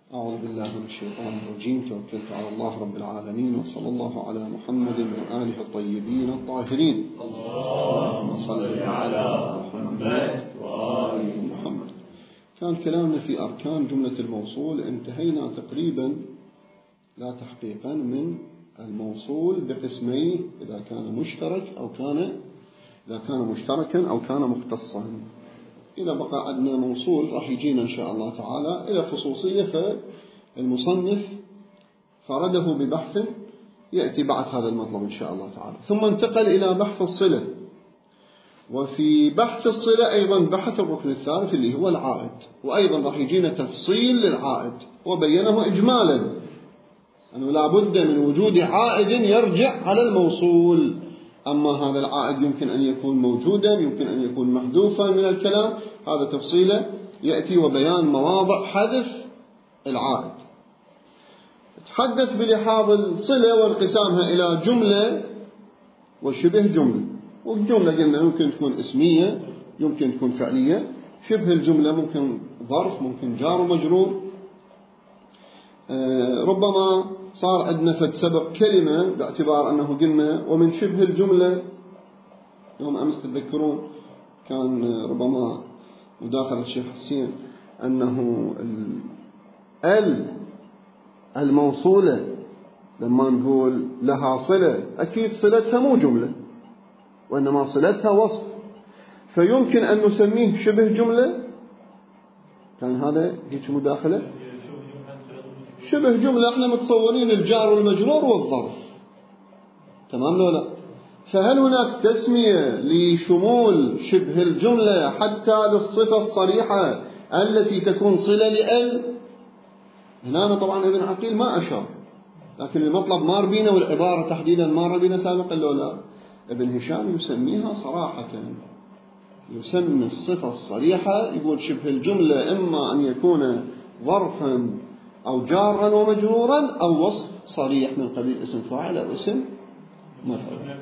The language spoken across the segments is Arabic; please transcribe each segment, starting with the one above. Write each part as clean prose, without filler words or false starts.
أعوذ بالله من الشيطان الرجيم. توكلت على الله رب العالمين، وصلى الله على محمد وآله الطيبين الطاهرين. اللهم صل على محمد وآل محمد. كان كلامنا في أركان جملة الموصول، انتهينا تقريبا لا تحقيقا من الموصول بقسميه، إذا كان مشتركا أو كان مختصا. إذا بقى عندنا موصول راح يجينا إن شاء الله تعالى إلى خصوصية، فالمصنف فرده ببحث يأتي بعد هذا المطلب إن شاء الله تعالى. ثم انتقل إلى بحث الصلة، وفي بحث الصلة أيضا بحث الركن الثالث اللي هو العائد، وأيضا راح يجينا تفصيل للعائد وبينه إجمالا أنه لا بد من وجود عائد يرجع على الموصول. أما هذا العائد يمكن أن يكون موجودا، يمكن أن يكون محذوفا من الكلام، هذا تفصيله يأتي وبيان مواضع حذف العائد. تحدث بلحاظ الصلة وانقسامها إلى جملة وشبه جملة. والجملة قلنا يمكن تكون اسمية، يمكن تكون فعلية. شبه الجملة ممكن ظرف، ممكن جار ومجرور. ربما صار عندنا فد سبق كلمة، باعتبار أنه قلنا ومن شبه الجملة يوم أمس تذكرون كان ربما مداخلة الشيخ حسين أنه الموصولة لما نقول لها صلة أكيد صلتها مو جملة، وإنما صلتها وصف، فيمكن أن نسميه شبه جملة. كان هذا هيك مداخلة شبه جملة. احنا متصورين الجار والمجرور والظرف، تمام لو لا؟ فهل هناك تسمية لشمول شبه الجملة حتى للصفة الصريحة التي تكون صلة لأل؟ هنا طبعا ابن عقيل ما أشار، لكن المطلب مار بينا والعبارة تحديدا مار بينا سابقا لو لا؟ ابن هشام يسميها صراحة، يسمي الصفة الصريحة، يقول شبه الجملة إما أن يكون ظرفا أو جارا ومجرورا أو وصف صريح من قبيل اسم فاعل أو اسم مفعول.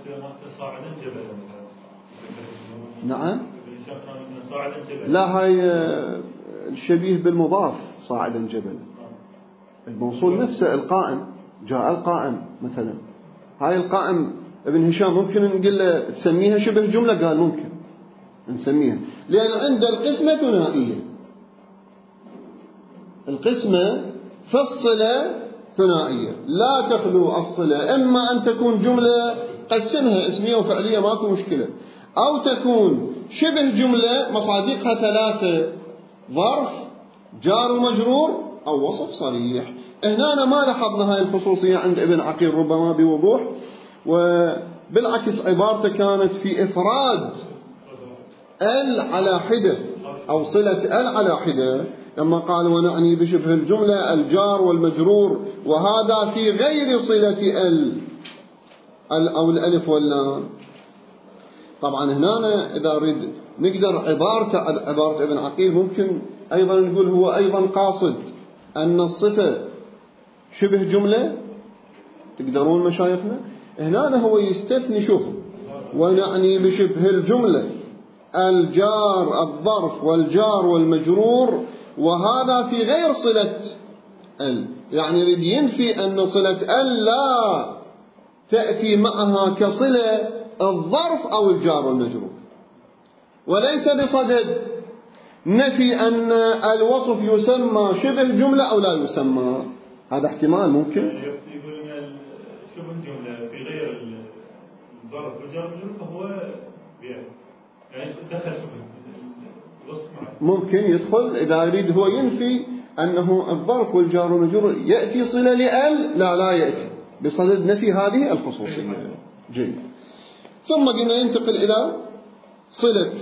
نعم، لا، هاي الشبيه بالمضاف صاعدا جبلا. الموصول نفسه القائم، جاء القائم مثلا، هاي القائم ابن هشام ممكن نقول له تسميها شبه جملة؟ قال ممكن نسميها، لأن عند القسمة ثنائية. القسمة في الصلة ثنائية، لا تخلو الصلة إما أن تكون جملة قسمها اسمية وفعلية ماكو مشكلة، أو تكون شبه جملة مصادقها ثلاثة: ظرف، جار ومجرور، أو وصف صريح. هنا ما لاحظنا هاي الخصوصية عند ابن عقيل ربما بوضوح، وبالعكس عبارته كانت في إفراد ال على حدة أو صلة ال على حدة، لما قال ونعني بشبه الجملة الجار والمجرور، وهذا في غير صلة ال أو الألف واللام. طبعا هنا إذا أريد نقدر عبارة ابن عقيل ممكن أيضا نقول هو أيضا قاصد أن الصفة شبه جملة. تقدرون مشايخنا هنا هو يستثني، شوف، ونعني بشبه الجملة الجار الظرف والجار والمجرور، وهذا في غير صلة ال، يعني يريد ينفي أن صلة ال لا تأتي معها كصلة الظرف أو الجار والمجرور، وليس بصدد نفي أن الوصف يسمى شبه جملة أو لا يسمى. هذا احتمال ممكن. يقول أن شبه جملة في غير الظرف والجار والمجرور فهو يعني دخل شبه الوصف معه. ممكن يدخل إذا يريد هو ينفي أنه الظرف والجار والمجرور يأتي صلة لأل، لا يأتي بصدد نفي هذه الخصوصية. جيد. ثم قلنا ينتقل إلى صلة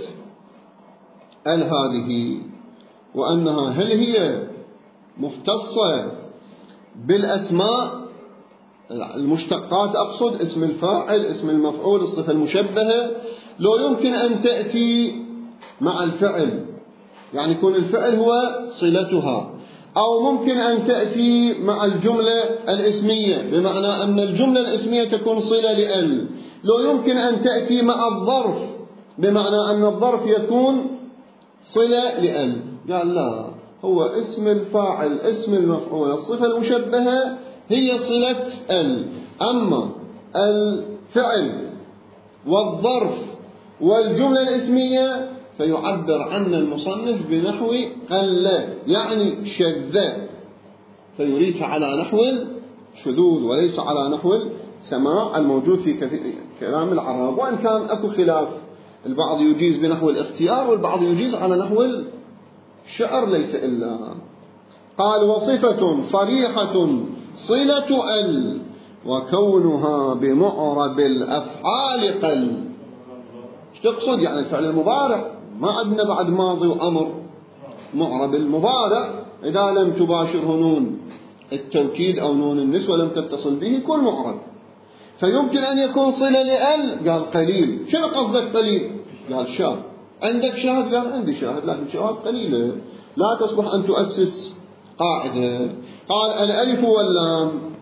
ال هذه، وأنها هل هي مختصة بالأسماء المشتقات، أقصد اسم الفاعل، اسم المفعول، الصفة المشبهة، لو يمكن أن تأتي مع الفعل، يعني يكون الفعل هو صلتها، أو ممكن أن تأتي مع الجملة الاسمية، بمعنى أن الجملة الاسمية تكون صلة لأل، لو يمكن أن تأتي مع الظرف، بمعنى أن الظرف يكون صلة لأل. قال لا، هو اسم الفاعل اسم المفعول الصفة المشبهة هي صلة ال. أما الفعل والظرف والجملة الاسمية فيعبر عن المصنف بنحو قل، يعني شذ، فيريدها على نحو الشذوذ وليس على نحو السماع الموجود في كثير كلام العرب، وإن كان أكو خلاف، البعض يجيز بنحو الاختيار والبعض يجيز على نحو الشعر ليس إلا. قال وصفة صريحة صلة ال وكونها بمعرب الأفعال قل. ايش تقصد؟ يعني الفعل المضارع ما عندنا بعد ماضي وأمر، معرب المضارع إذا لم تباشره نون التوكيد أو نون النسوة لم تتصل به يكون معرب، فيمكن أن يكون صلة لأل. قال قليل. شنو قصدك قليل؟ قال شاهد. عندك شاهد؟ قال عندي شاهد، لكن شواهد قليلة لا تصلح أن تؤسس قاعدة. قال الألف واللام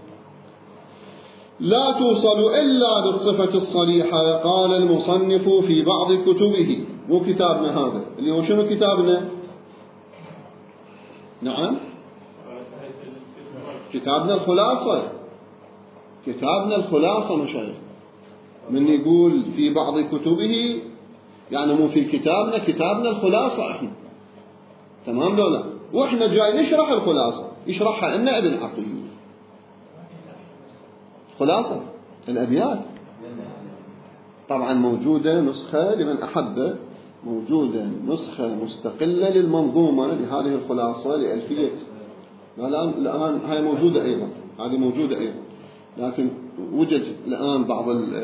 لا توصل إلا بالصفة الصريحة. قال المصنف في بعض كتبه، مو كتابنا هذا اللي هو شنو كتابنا؟ نعم كتابنا الخلاصة، كتابنا الخلاصة مشايخ. من يقول في بعض كتبه يعني مو في كتابنا، كتابنا الخلاصة احنا، تمام لو لا؟ واحنا جاي نشرح الخلاصة، يشرحها لنا ابن عقيل. خلاصة الأبيات طبعا موجودة نسخة لمن أحب، موجودة نسخة مستقلة للمنظومة لهذه الخلاصة لألفية. الآن هاي موجودة أيضا، هذه موجودة أيضا، لكن وجد الآن بعض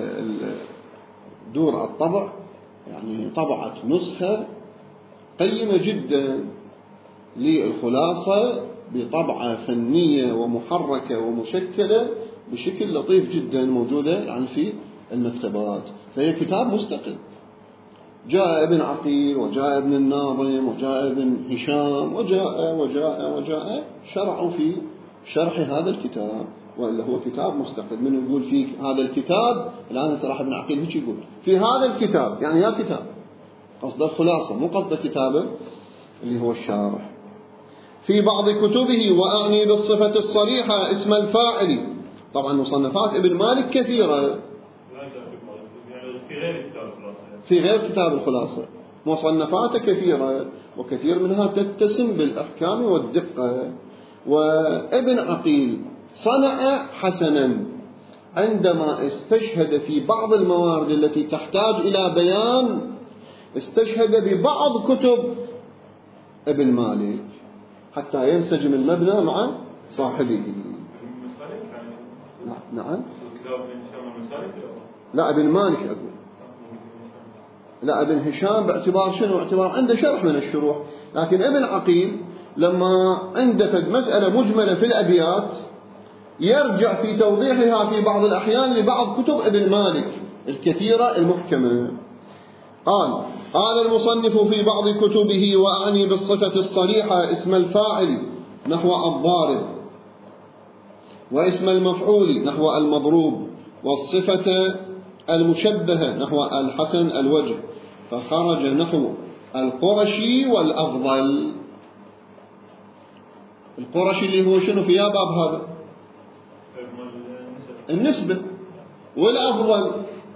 دور الطبع يعني طبعت نسخة قيمة جدا للخلاصة بطبعة فنية ومحركة ومشكلة بشكل لطيف جدا، موجودة يعني في المكتبات، فهي كتاب مستقل. جاء ابن عقيل وجاء ابن الناظم وجاء ابن هشام وجاء شرعوا في شرح هذا الكتاب، وإلا هو كتاب مستقل. من يقول في هذا الكتاب الآن صلاح ابن عقيل هيك يقول في هذا الكتاب، يعني يا كتاب قصد الخلاصة مو قصد كتابه اللي هو الشارح. في بعض كتبه وأعني بالصفة الصريحة اسم الفاعل. طبعا مصنفات ابن مالك كثيرة في غير كتاب الخلاصة، مصنفات كثيرة وكثير منها تتسم بالأحكام والدقة. وابن عقيل صنع حسنا عندما استشهد في بعض الموارد التي تحتاج إلى بيان، استشهد ببعض كتب ابن مالك حتى ينسجم المبنى مع صاحبه. نعم لا ابن مالك أقول، لا ابن هشام باعتبار شنو؟ باعتبار عنده شرح من الشروح، لكن ابن عقيل لما عنده مسألة مجملة في الأبيات يرجع في توضيحها في بعض الأحيان لبعض كتب ابن مالك الكثيرة المحكمة. قال المصنف في بعض كتبه وأعني بالصفة الصريحة اسم الفاعل نحو الضارب، واسم المفعول نحو المضروب، والصفة المشبهة نحو الحسن الوجه، فخرج نحو القرشي والأفضل. القرشي اللي هو شنو في يا باب هذا؟ النسبة. والأفضل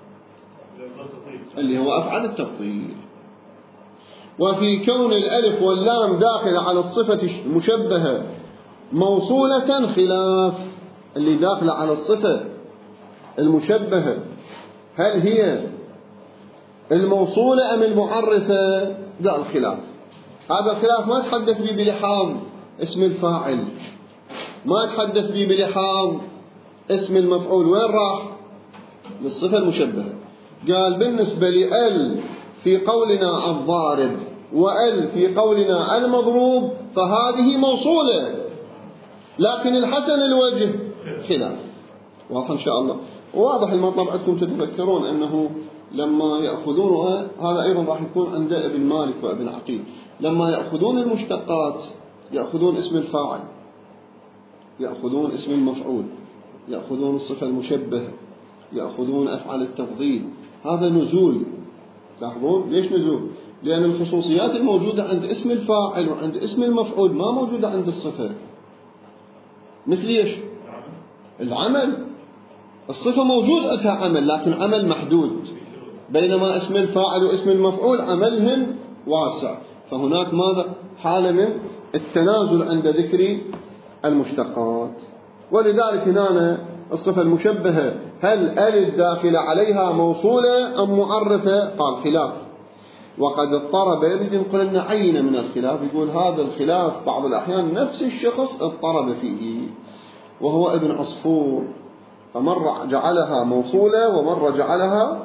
اللي هو أفعل التفضيل. وفي كون الألف واللام داخلة على الصفة المشبهة موصولة خلاف. اللي داخلة على الصفة المشبهة هل هي الموصولة أم المعرفة؟ ده الخلاف. هذا الخلاف ما تحدث به بلحاظ اسم الفاعل، ما تحدث به بلحاظ اسم المفعول. وين راح؟ للصفة المشبهة. قال بالنسبة لأل في قولنا الضارب وأل في قولنا المضروب فهذه موصولة، لكن الحسن الوجه خلاف. واضح إن شاء الله؟ واضح المطلب عندكم تتذكرون أنه لما يأخذون هذا أيضا راح يكون عند ابن مالك وابن عقيل، لما يأخذون المشتقات يأخذون اسم الفاعل، يأخذون اسم المفعول، يأخذون الصفة المشبهة، يأخذون أفعال التفضيل. هذا نزول. لاحظون ليش نزول؟ لأن الخصوصيات الموجودة عند اسم الفاعل وعند اسم المفعول ما موجودة عند الصفة. مثل ايش؟ العمل. الصفة موجود عندها عمل، لكن عمل محدود، بينما اسم الفاعل واسم المفعول عملهم واسع. فهناك ماذا؟ حالة من التنازل عند ذكر المشتقات. ولذلك هنا الصفة المشبهة هل الداخلة عليها موصولة أم معرفة؟ قال خلاف. وقد اضطرب، يريد ينقل لنا عينة من الخلاف، يقول هذا الخلاف بعض الأحيان نفس الشخص اضطرب فيه، وهو ابن عصفور، فمرة جعلها موصولة ومرة جعلها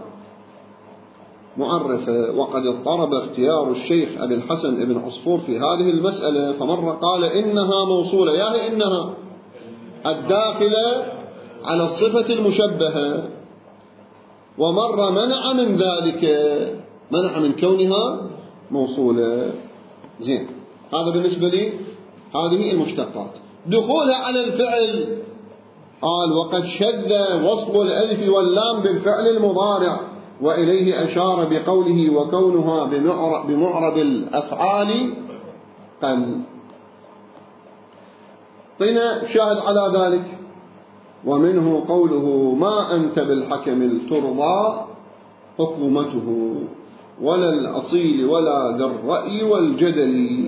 معرفة. وقد اضطرب اختيار الشيخ أبي الحسن ابن عصفور في هذه المسألة، فمرة قال إنها موصولة، يعني إنها الداخلة على الصفة المشبهة، ومرة منع من ذلك، منع من كونها موصولة. زين، هذا بالنسبة لي هذه المشتقات. دخولها على الفعل، قال وقد شذ وصل الألف واللام بالفعل المضارع، وإليه أشار بقوله وكونها بمعرب الأفعال قل. طينا شاهد على ذلك، ومنه قوله ما أنت بالحكم الترضى حكومته ولا الأصيل ولا ذا الرأي والجدل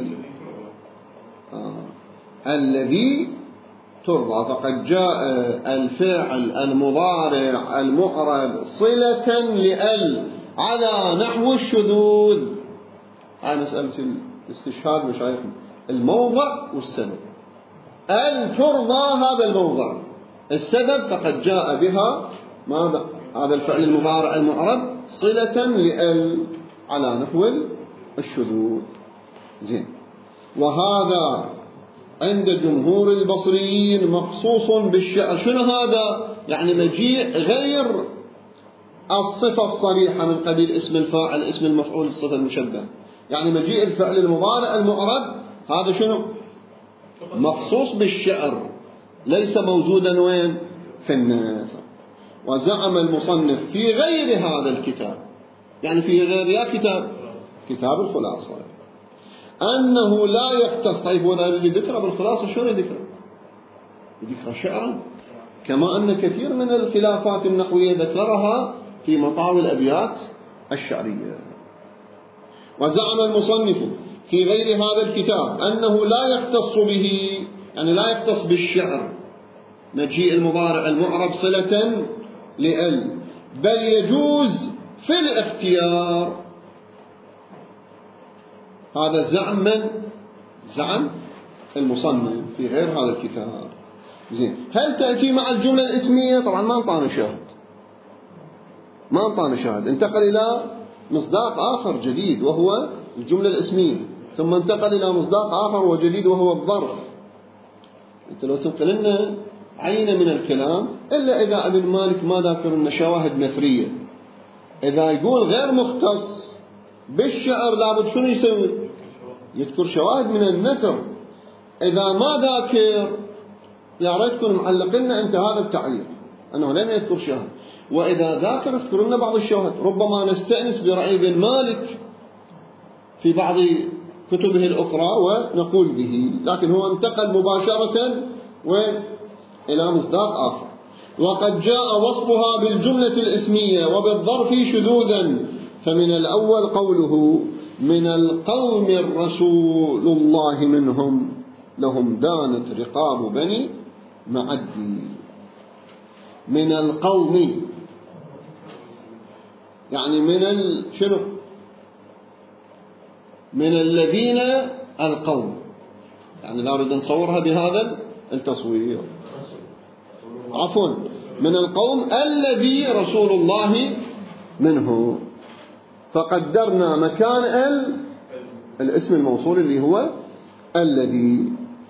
الذي ترضى. فقد جاء الفعل المضارع المعرب صلة لأل على نحو الشذوذ. هاي مسألة الاستشهاد مشايخنا، الموضع والسبب. ترضى هذا الموضع، السبب فقد جاء بها ماذا؟ هذا الفعل المضارع المعرب صلة لأل على نحو الشذوذ. زين، وهذا عند جمهور البصريين مخصوص بالشعر. شنو هذا؟ يعني مجيء غير الصفة الصريحة من قبيل اسم الفاعل اسم المفعول الصفة المشبهة، يعني مجيء الفعل المضارع المعرب هذا شنو؟ مخصوص بالشعر، ليس موجودا وين؟ في النثر. وزعم المصنف في غير هذا الكتاب، يعني في غير يا كتاب الخلاصة، أنه لا يختص. طيب وذا اللي ذكره بالخلاصة شو ذكره؟ ذكر شعرا، كما أن كثير من الخلافات النحوية ذكرها في مطاوي الأبيات الشعرية. وزعم المصنف في غير هذا الكتاب أنه لا يختص به، يعني لا يختص بالشعر مجيء المضارع المعرب صلة لأل، بل يجوز في الاختيار. هذا زعم من؟ زعم المصنف في غير هذا الكتاب. زين، هل تأتي مع الجملة الاسمية؟ طبعا ما انطانا شاهد، انتقل إلى مصداق آخر جديد وهو الجملة الاسمية، ثم انتقل إلى مصداق آخر وجديد وهو الظرف. انت لو تنقل لنا عينة من الكلام، إلا إذا ابن مالك ما ذاكر لنا شواهد نثرية. إذا يقول غير مختص بالشعر لابد شنو يسوي؟ يذكر شواهد من النثر. إذا ما ذاكر يا ريت تكون معلق لنا أنت هذا التعليق أنه لم يذكر شاهد، وإذا ذاكر اذكر لنا بعض الشواهد، ربما نستأنس برأي ابن مالك في بعض كتبه الأخرى ونقول به، لكن هو انتقل مباشرة إلى مصداق آخر. وقد جاء وصفها بالجملة الاسمية وبالظرف شذوذا، فمن الأول قوله من القوم الرسول الله منهم لهم دانت رقاب بني معدي. من القوم يعني من شنو؟ من الذين القوم، يعني لا أريد نصورها بهذا التصوير، عفوا، من القوم الذي رسول الله منه، فقدرنا مكان الاسم الموصول اللي هو الذي،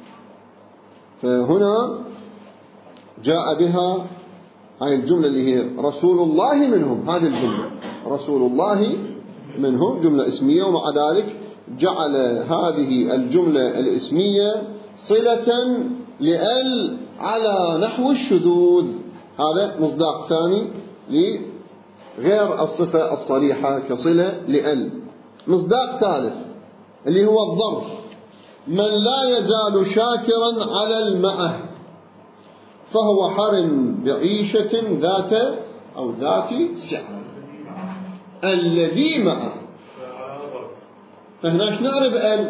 فهنا جاء بها هذه الجملة اللي هي رسول الله منهم. هذه الجملة رسول الله منهم جملة اسمية، ومع ذلك جعل هذه الجملة الاسمية صلة لأل على نحو الشذوذ. هذا مصداق ثاني لغير الصفة الصريحة كصلة لأل. مصداق ثالث اللي هو الظرف: من لا يزال شاكرا على المعه فهو حر بعيشة ذات سعة. الذي معه، فهنا ايش نعرف؟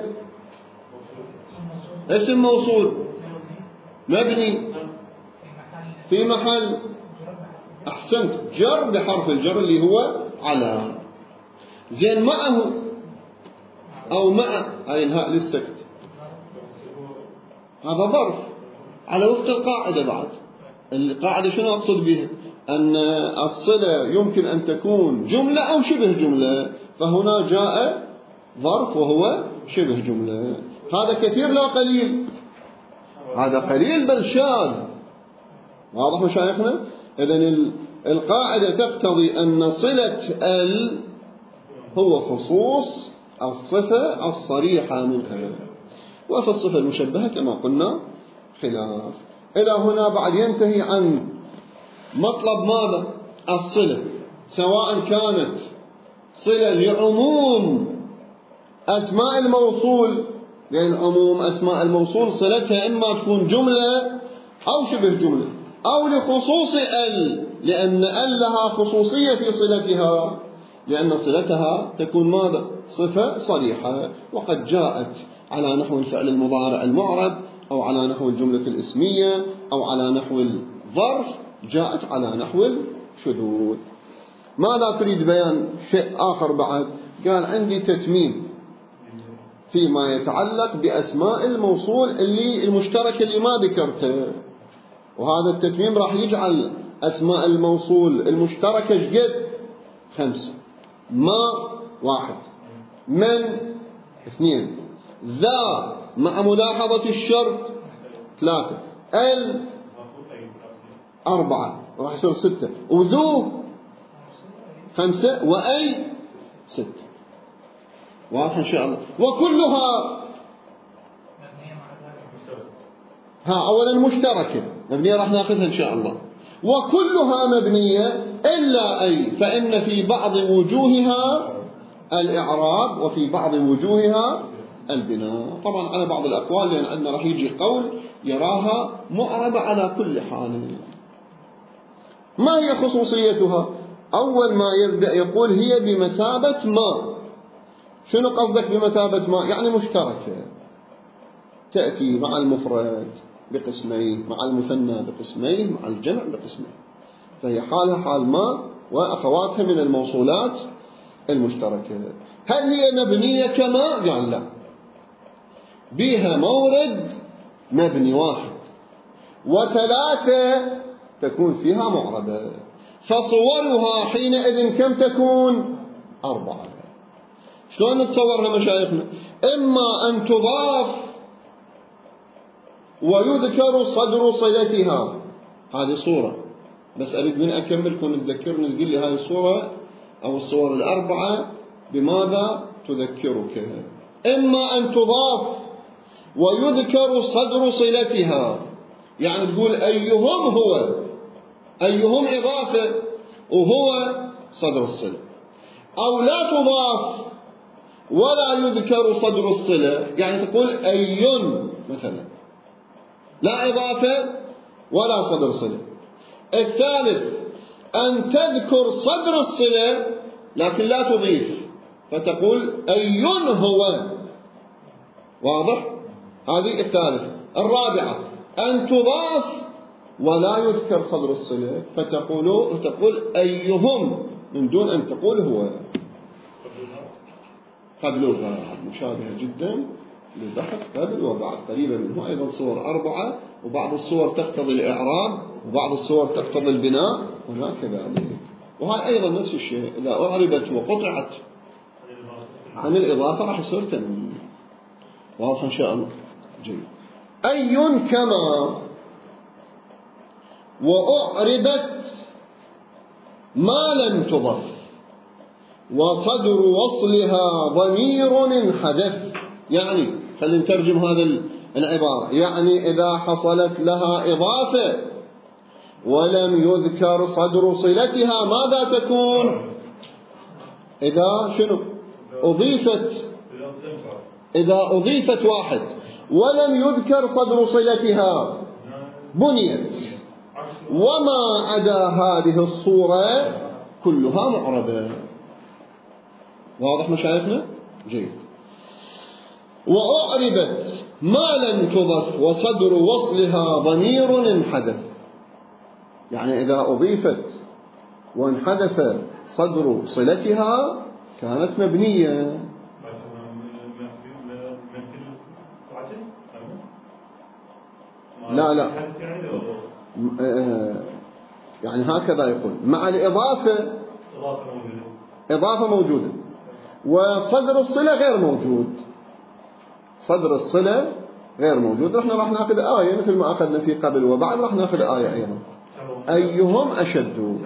اسم موصول مبني في محل، أحسنت، جر بحرف الجر اللي هو على. زين، معه أو مع هاي الهاء للسكت، هذا ظرف على وفق القاعدة. بعد القاعدة شنو أقصد بها؟ أن الصلة يمكن أن تكون جملة أو شبه جملة، فهنا جاء ظرف وهو شبه جملة. هذا كثير لا قليل؟ هذا قليل بل شاذ. واضح مشايخنا؟ إذن القاعدة تقتضي أن صلة ال هو خصوص الصفة الصريحة منها، وفي الصفة المشبهة كما قلنا خلاف. إلى هنا بعد ينتهي عن مطلب ماذا؟ الصلة، سواء كانت صلة لعموم أسماء الموصول، لأن عموم أسماء الموصول صلتها إما تكون جملة أو شبه جملة، أو لخصوص ال، لأن ال لها خصوصية في صلتها، لأن صلتها تكون ماذا؟ صفة صريحة، وقد جاءت على نحو الفعل المضارع المعرب، أو على نحو الجملة الاسمية، أو على نحو الظرف، جاءت على نحو الشذوذ. ماذا تريد بيان شيء آخر بعد؟ قال عندي تتميم فيما يتعلق بأسماء الموصول اللي المشتركة اللي ما ذكرته، وهذا التتميم راح يجعل أسماء الموصول المشتركة شقد؟ 5. ما 1، من 2، ذا مع ملاحظة الشرط 3، ال 4 راح يصير 6، وذو 5، وأي 6. واضح إن شاء الله. وكلها أولا مشتركة مبنية، راح ناخذها إن شاء الله. وكلها مبنية إلا أي، فإن في بعض وجوهها الإعراب وفي بعض وجوهها البناء. طبعا على بعض الأقوال، لأن عندنا راح يجي قول يراها معربة على كل حال. ما هي خصوصيتها؟ أول ما يبدأ يقول هي بمثابة ما. شنو قصدك بمثابة ما؟ يعني مشتركة، تأتي مع المفرد بقسميه، مع المثنى بقسميه، مع الجمع بقسميه، فهي حالها حال ما وأخواتها من الموصولات المشتركة. هل هي مبنية كما؟ قال لا، بها مورد مبني 1 و3 تكون فيها معربة، فصورها حينئذ كم تكون؟ 4. شلون نتصورها مشايخنا؟ إما أن تضاف ويذكر صدر صلتها، هذه صورة، بس أريد من أكمل كون تذكرني تقول لي هذه الصورة أو الصور ال4 بماذا تذكرك. إما أن تضاف ويذكر صدر صلتها، يعني تقول أيهم هو، أيهم إضافة وهو صدر الصلة، أو لا تضاف ولا يذكر صدر الصلة، يعني تقول أي مثلا، لا إضافة ولا صدر صلة. الثالث أن تذكر صدر الصلة لكن لا تضيف، فتقول أي هو. واضح؟ هذه الثالثة. الرابعة أن تضاف ولا يذكر صدر الصلة، فتقول أيهم من دون أن تقول هو. قبلها مشابهة جدا للبحث قبل وبعد، قريبة منه. أيضا صور 4، وبعض الصور تقتضي الإعراب وبعض الصور تقتضي البناء، هنا كذلك. وهي أيضا نفس الشيء، إذا أعربت وقطعت عن الإضافة راح يصير تنوين. واضح إن شاء الله؟ جيد. أي كما وأعربت ما لم تضف وصدر وصلها ضمير انحذف. يعني خلينا نترجم هذا العبارة، يعني إذا حصلت لها إضافة ولم يذكر صدر صلتها ماذا تكون؟ إذا شنو؟ إذا أضيفت واحد ولم يذكر صدر صلتها بنيت، وما عدا هذه الصورة كلها معربة. واضح مشايخنا؟ جيد. وأعربت ما لم تضف وصدر وصلها ضمير انحذف، يعني إذا أضيفت وانحذف صدر صلتها كانت مبنية. لا يعني هكذا يقول مع الإضافة، إضافة موجودة، وصدر الصلة غير موجود. صدر الصلة غير موجود. رحنا راح ناخذ آية مثل ما أخذنا في قبل وبعد، راح ناخذ آية أيضا. أيهم أشد.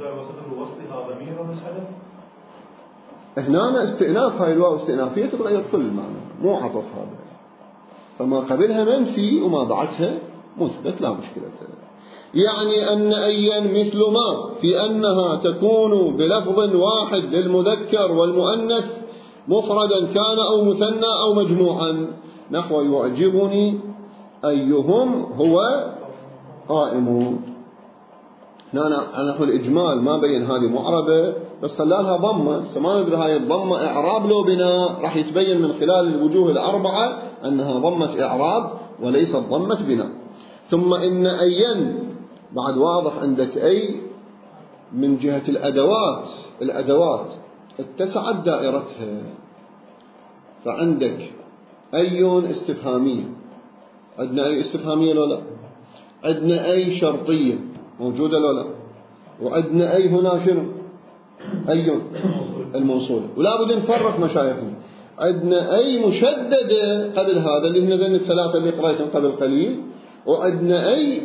هنا استئناف، هاي الواو استئنافية تتغير كل المعنى، مو عطف هذا. فما قبلها منفي وما بعدها مثبت، لا مشكلة. يعني أن أيا مثل ما في أنها تكون بلفظ واحد للمذكر والمؤنث مفردا كان أو مثنى أو مجموعا، نحو يعجبني أيهم هو قائم. هنا نحو الإجمال ما بين هذه معربة بس خلالها ضمة، ما ندري هاي الضمة إعراب لو بناء، راح يتبين من خلال الوجوه الأربعة أنها ضمة إعراب وليست ضمة بناء. ثم إن أيا بعد واضح عندك أي من جهة الأدوات اتسعت دائرتها، فعندك أي استفهامية، عندنا أي استفهامية لو لا، عندنا أي شرطية موجودة لو لا، وعندنا أي هنا شنو أي الموصولة. ولا بد نفرق مشايخنا، عندنا أي مشددة قبل هذا اللي هنا ذن الثلاثة اللي قرأتهم قبل قليل، وعندنا أي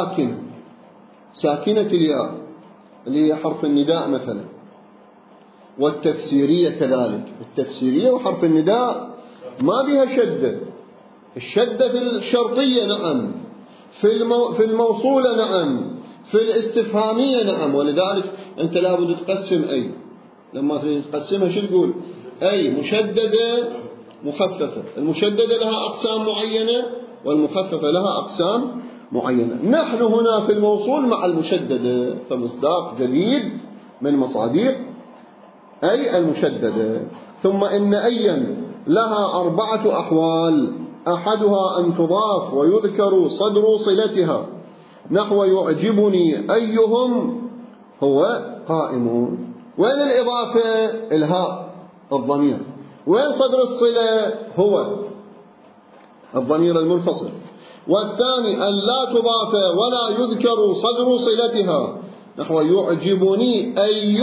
ساكنة الياء اللي هي حرف النداء مثلا، والتفسيرية كذلك. التفسيرية وحرف النداء ما بها شدة، الشدة في الشرطية نعم، في الموصولة نعم، في الاستفهامية نعم. ولذلك أنت لابد تقسم أي، لما تقسمها شو تقول؟ أي مشددة مخففة. المشددة لها أقسام معينة والمخففة لها أقسام معينة. نحن هنا في الموصول مع المشددة، فمصداق جديد من مصادق أي المشددة. ثم إن أيا لها 4 أحوال، أحدها أن تضاف ويذكر صدر صلتها، نحو يعجبني أيهم هو قائم. وين الإضافة؟ الهاء الضمير. وين صدر الصلة؟ هو الضمير المنفصل. والثاني أن لا تضاف ولا يذكر صدر صلتها، نحو يعجبني أي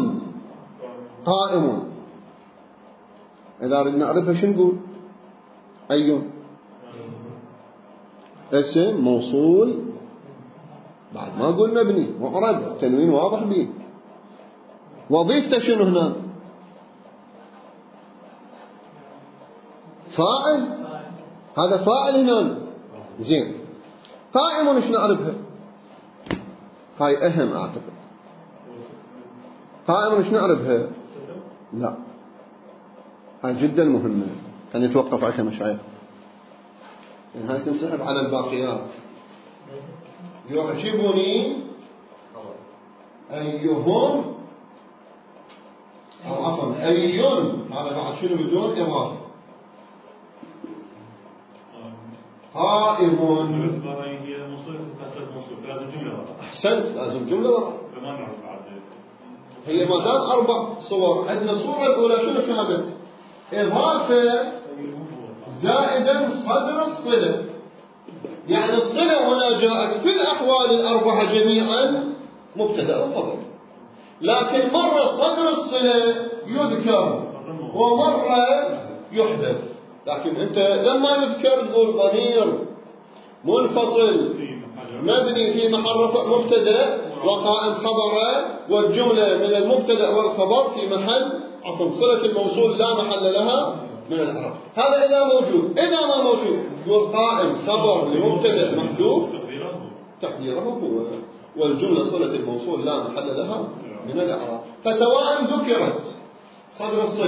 قائم. إذا ردنا نعرفها شو نقول؟ أي اسم موصول، بعد ما أقول مبني معرب، تنوين واضح به. وظيفته شنو هنا؟ فاعل، هذا فاعل هنا. زين، قائم شنو نعرفها؟ هاي أهم أعتقد. قائم شنو نعرفها؟ لا، هاي جدا مهمة، خلينا نتوقف عليها مشايخ، يعني هاي تنسحب على الباقيات. يعجبني أيهم، أو عفوا أي، هذا بعد شنو بدون إضافة. قائم، أحسنت، لازم جملة وراء. هي ما دام 4 صور، عندنا صورة الأولى شنو كانت؟ إضافة زائدا صدر الصلة، يعني الصلة هنا جاءت في الأحوال ال4 جميعا مبتدأ وخبر، لكن مرة صدر الصلة يذكر ومرة يحدث. لكن أنت لما يذكر تقول ضمير منفصل مبني في محل رفع مبتدأ وقائم خبره، والجملة من المبتدأ والخبر في محل صلة الموصول لا محل لها من الإعراب. هذا إذا موجود. إذا ما موجود يقول قائم خبر لمبتدأ محذوف تقديره هو، والجملة صلة الموصول لا محل لها من الإعراب. فسواء ذكرت صدر الصلة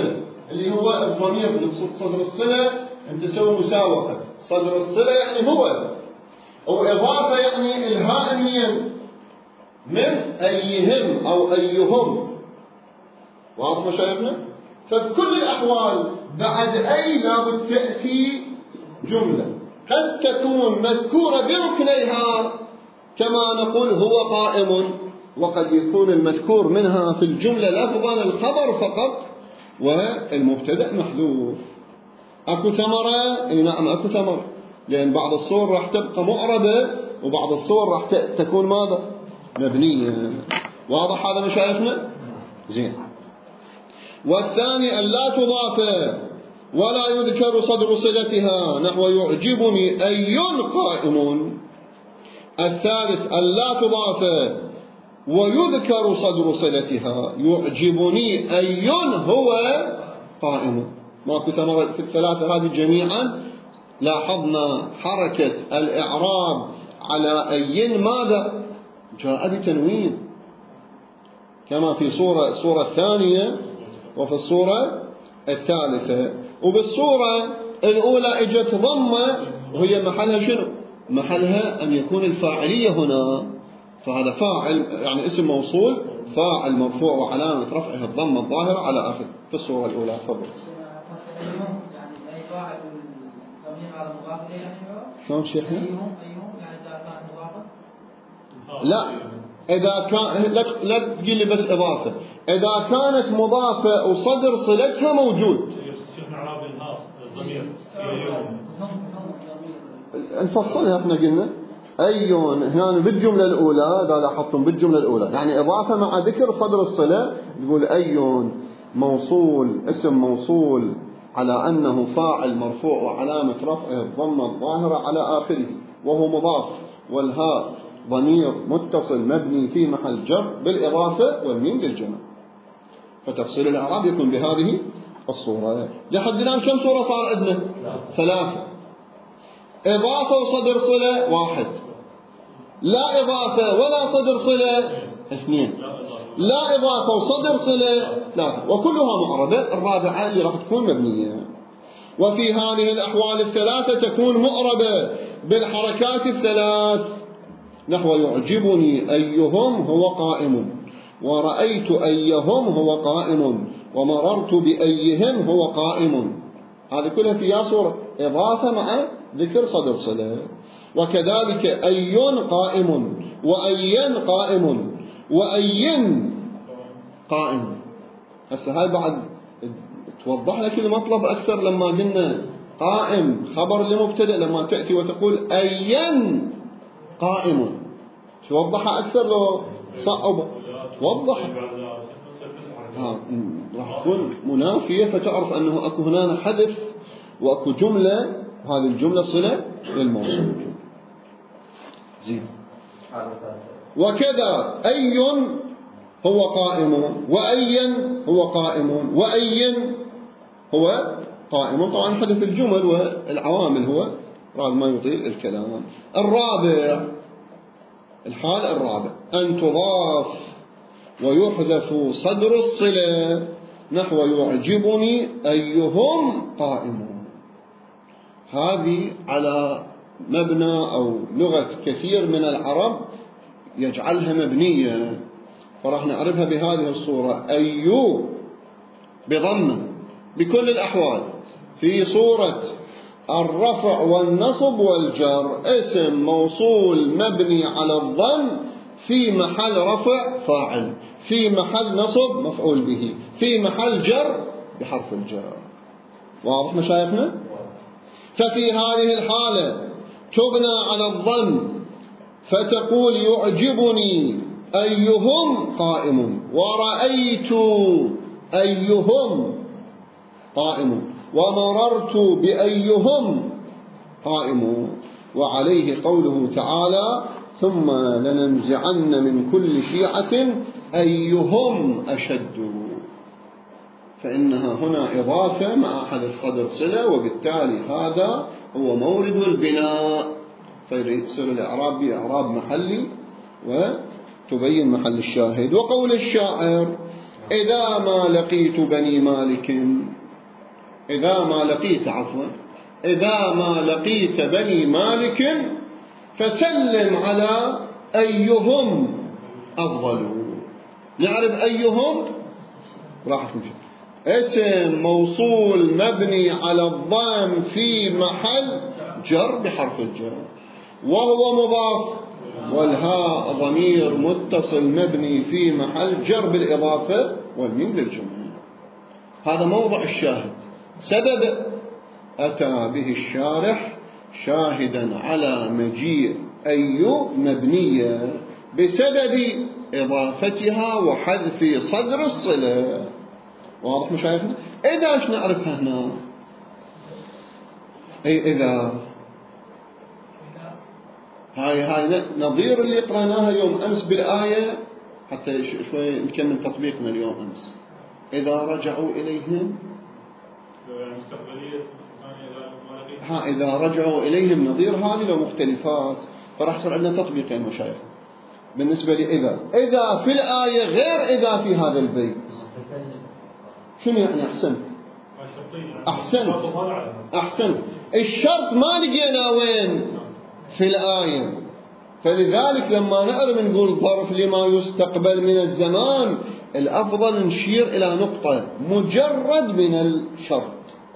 اللي هو الضمير بنقصد صدر الصلة، أنت تسوي مساوقة. صدر الصلة يعني هو، وإضافة يعني الهائمين من أيهم أو أيهم. واضح مشايخنا؟ فبكل الأحوال بعد أي لابد تأتي جملة قد تكون مذكورة بركنيها كما نقول هو قائم، وقد يكون المذكور منها في الجملة لفظا الخبر فقط والمبتدأ محذوف. أكو ثمرة؟ أي نعم أكو ثمرة، لأن بعض الصور راح تبقى معربة وبعض الصور راح تكون ماذا؟ مبنية. واضح هذا مشايخنا؟ زين. والثاني أن لا تضاف ولا يذكر صدر صلتها، نحو يعجبني أي قائم. الثالث أن لا تضاف ويذكر صدر صلتها، يعجبني أي هو قائم. ماكو ثمرة في الثلاثة هذه جميعا. لاحظنا حركة الإعراب على أي ماذا؟ جاء بتنوين، كما في الصورة الثانية وفي الصورة الثالثة. وبالصورة الأولى اجت ضمة وهي محلها شنو؟ محلها أن يكون الفاعلية هنا، فهذا فاعل يعني اسم موصول فاعل مرفوع وعلامة رفعه الضمة الظاهرة على آخر في الصورة الأولى. تفضل. شلون شيخنا؟ لا، إذا كان لا تقول لي بس إضافة، إذا كانت مضافة وصدر صلتها موجود. نفصلها احنا قلنا أيون هنا بالجملة الأولى، إذا لاحظتم بالجملة الأولى يعني إضافة مع ذكر صدر الصلة، يقول أيون موصول اسم موصول على أنه فاعل مرفوع وعلامة رفعه الضمة الظاهرة على آخره وهو مضاف، والهاء ضمير متصل مبني في محل جر بالإضافة والميم للجمع. فتفصيل الإعراب يكون بهذه الصورة. لحد الآن كم صورة صار عندنا؟ 3. إضافة وصدر صلة 1، لا إضافة ولا صدر صلة 2، لا إضافة وصدر صلة 3، وكلها معربة. الرابعة اللي راح تكون مبنية. وفي هذه الأحوال الثلاثة تكون معربة بالحركات الثلاث، نحو يعجبني أيهم هو قائم، ورأيت أيهم هو قائم، ومررت بأيهم هو قائم. هذه كلها فيها صورة إضافة مع ذكر صدر صلة. وكذلك أي قائم وأين قائم وأين قائم. هسه هاي بعد توضح لك المطلب أكثر لما قلنا قائم خبر لمبتدأ، لما تأتي وتقول أين قائم توضحها أكثر لو صعب توضح راح تكون منافية، فتعرف أنه أكو هنا حذف وأكو جملة، وهذه الجملة صلة للموصول. زين. وكذا أي هو قائم وأين هو قائم وأين هو قائم. طبعا حذف الجمل والعوامل هو راد ما يطيل الكلام. الرابع، الحال الرابع أن تضاف ويحذف صدر الصلة، نحو يعجبني أيهم قائم. هذه على مبنى أو لغة كثير من العرب يجعلها مبنية، فراح نعرفها بهذه الصورة: أيو بضمة بكل الأحوال في صورة الرفع والنصب والجر، اسم موصول مبني على الضم في محل رفع فاعل، في محل نصب مفعول به، في محل جر بحرف الجر. واضح مشايخنا؟ ففي هذه الحالة تبنى على الضم فتقول يعجبني أيهم قائم، ورأيت أيهم قائم، ومررت بأيهم قائم. وعليه قوله تعالى: ثم لننزعن من كل شيعة أيهم أشد. فإنها هنا إضافة مع حذف صدر صلة، وبالتالي هذا هو مورد البناء، فيصير الإعراب بإعراب محلي وتبين محل الشاهد. وقول الشاعر: إذا ما لقيت بني مالك إذا ما لقيت بني مالك فسلم على أيهم أفضل. نعرف أيهم راح نمشي. اسم موصول مبني على الضم في محل جر بحرف الجر وهو مضاف، والهاء ضمير متصل مبني في محل جر بالإضافة والميم للجمع. هذا موضع الشاهد. سبب أتى به الشارح شاهدا على مجيء أي مبنية بسبب إضافتها وحذف صدر الصلة. واضح مشايخنا؟ إذا ايش نعرفها هنا؟ أي إذا هاي نظير اللي قرأناها يوم أمس بالآية، حتى شوي نكمل تطبيقنا اليوم أمس. إذا رجعوا إليهم إذا رجعوا إليهم نظير هذه لو مختلفات، فراح يصير عندنا تطبيقين مشايخ بالنسبة لإذا. إذا في الآية غير إذا في هذا البيت. شنو يعني؟ أحسنت. الشرط ما لقينا وين في الآية، فلذلك لما نعرف نقول ظرف لما يستقبل من الزمان الأفضل نشير إلى نقطة مجرد من الشرط.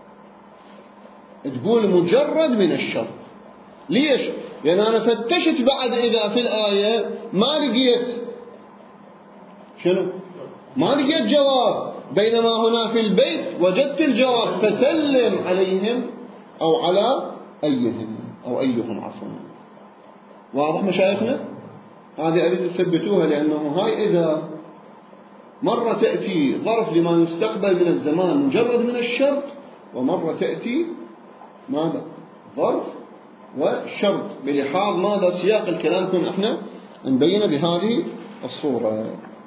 تقول مجرد من الشرط. ليش؟ لأن أنا فتشت بعد إذا في الآية ما لقيت شنو؟ ما لقيت جواب، بينما هنا في البيت وجدت الجواب فسلم عليهم أو على أيهم أو أيهم عفوا. واضح مشايخنا؟ هذه أريد تثبتوها، لأنه هاي إذا مرة تأتي ظرف لما يستقبل من الزمان مجرد من الشرط، ومرة تأتي ماذا؟ ظرف وشرط بلحاظ ماذا؟ سياق الكلام كن احنا نبين بهذه الصورة.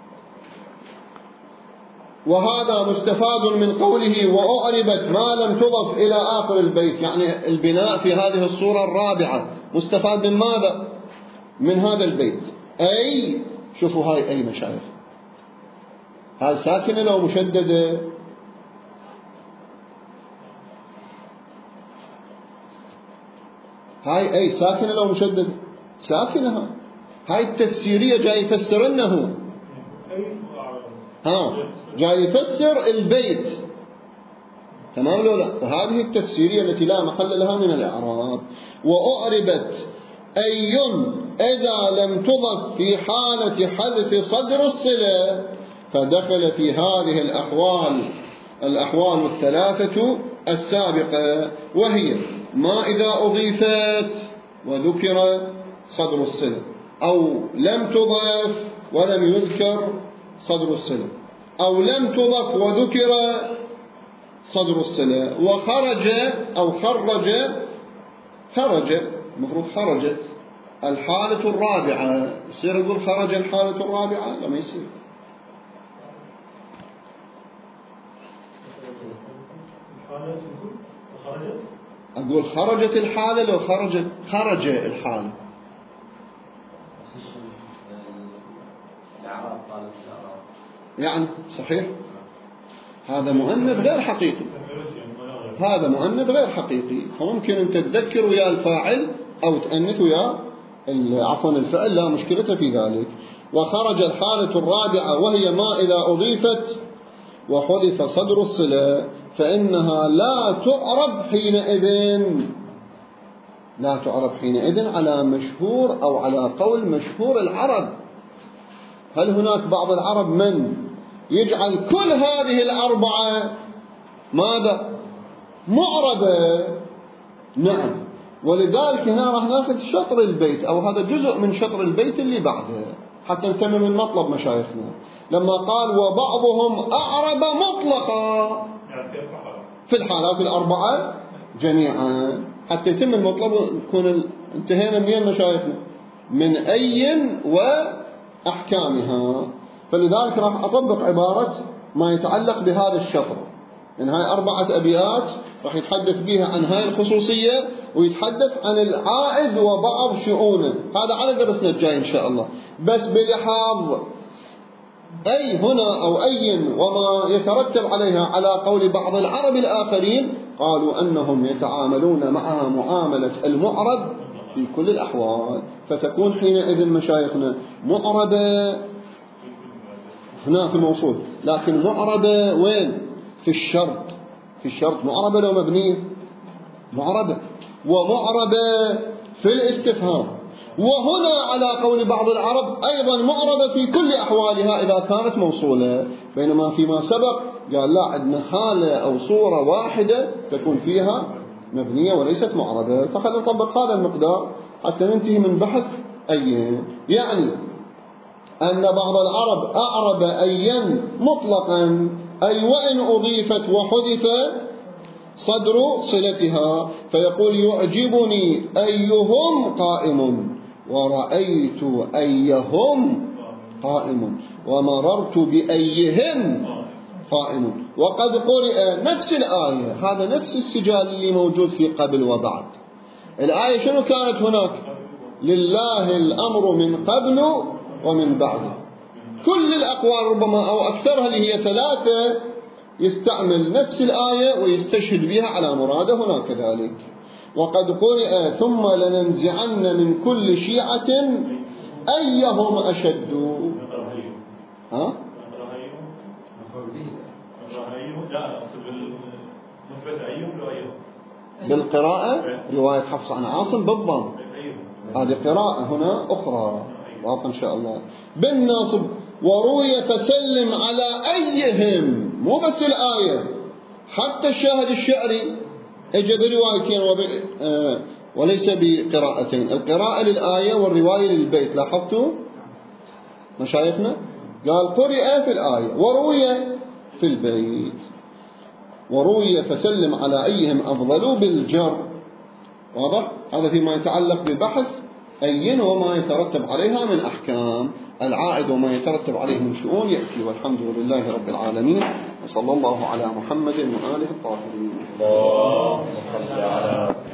وهذا مستفاد من قوله وأعربت ما لم تضف إلى آخر البيت، يعني البناء في هذه الصورة الرابعة مستفاد من ماذا؟ من هذا البيت. أي شوفوا هاي أي مشايخ، هاي ساكنة لو مشددة؟ هاي أي ساكنة لو مشددة؟ ساكنة. هاي التفسيرية جاي يفسر لنا، جاي يفسر البيت، تمام لو لا؟ وهذه التفسيرية التي لا محل لها من الإعراب. وأعربت أي إذا لم تضف في حالة حذف صدر الصلة فدخل في هذه الأحوال الثلاثة السابقة، وهي ما إذا أضيفت وذكر صدر الصلة، أو لم تضف ولم يذكر صدر الصلة، أو لم تضف وذكر صدر الصلة، وخرج أو خرج المفروض خرجت الحالة الرابعة. يصير يقول خرج الحالة الرابعة؟ لا، ما يصير. أقول خرجت الحالة لو خرج الحالة. يعني صحيح هذا مؤنث غير حقيقي، هذا مؤنث غير حقيقي، فممكن أن تتذكر ويا الفاعل أو تأنث ويا عفوا الفعل، لا مشكلة في ذلك. وخرج الحالة الرابعة وهي ما إذا أضيفت وحذف صدر الصلة فإنها لا تعرب حينئذ على مشهور أو على قول مشهور العرب. هل هناك بعض العرب من يجعل كل هذه الأربعة ماذا؟ معربة؟ نعم. ولذلك هنا راح ناخذ شطر البيت أو هذا جزء من شطر البيت اللي بعده حتى نتمم المطلب مشايخنا. لما قال وبعضهم أعرب مطلقا في الحالات الأربعة جميعا، حتى يتم المطلب نكون انتهينا منين مشايخنا؟ من أي وأحكامها. فلذلك راح أطبق عبارة ما يتعلق بهذا الشطر، إن هاي 4 أبيات راح يتحدث بها عن هاي الخصوصية ويتحدث عن العائد وبعض شؤونه. هذا على درسنا الجاي إن شاء الله، بس بلحاظ أي هنا أو أي وما يترتب عليها على قول بعض العرب الآخرين قالوا أنهم يتعاملون معها معاملة المعرب في كل الأحوال، فتكون حينئذ مشايخنا معربة هنا في الموصول، لكن معربة وين؟ في الشرط. في الشرط معربة لو مبنية معربة، ومعربة في الاستفهام، وهنا على قول بعض العرب أيضا معربة في كل أحوالها إذا كانت موصولة، بينما فيما سبق قال لا، عندنا حالة أو صورة واحدة تكون فيها مبنية وليست معربة. فخلنا نطبق هذا المقدار حتى ننتهي من بحث أي. يعني أن بعض العرب أعرب أيا مطلقا، أي وإن أضيفت وحذف صدر صلتها، فيقول يعجبني أيهم قائم، ورأيت أيهم قائم، ومررت بأيهم قائم. وقد قرئ نفس الآية، هذا نفس السجال اللي موجود في قبل وبعد. الآية شنو كانت هناك؟ لله الأمر من قبل ومن بعد. كل الأقوال ربما أو أكثرها اللي هي 3 يستعمل نفس الآية ويستشهد بها على مراده هنا كذلك. وقد قرئ ثم لننزعن من كل شيعة أيهم أشد. ها؟ بالقراءة رواية حفص عن عاصم بالضم، هذه قراءة هنا أخرى واضح إن شاء الله. بالناصب وروي فسلم على أيهم، مو بس الآية، حتى الشاهد الشعري اجى بروايتين وليس بقراءتين، القراءة للآية والرواية للبيت. لاحظتوا مشايخنا؟ قال قرئ في الآية وروي في البيت. وروي فسلم على أيهم أفضل بالجر. واضح؟ هذا فيما يتعلق ببحث أين وما يترتب عليها من أحكام العائد وما يترتب عليه من شؤون يأتي. والحمد لله رب العالمين، وصلى الله على محمد وآله الطاهرين.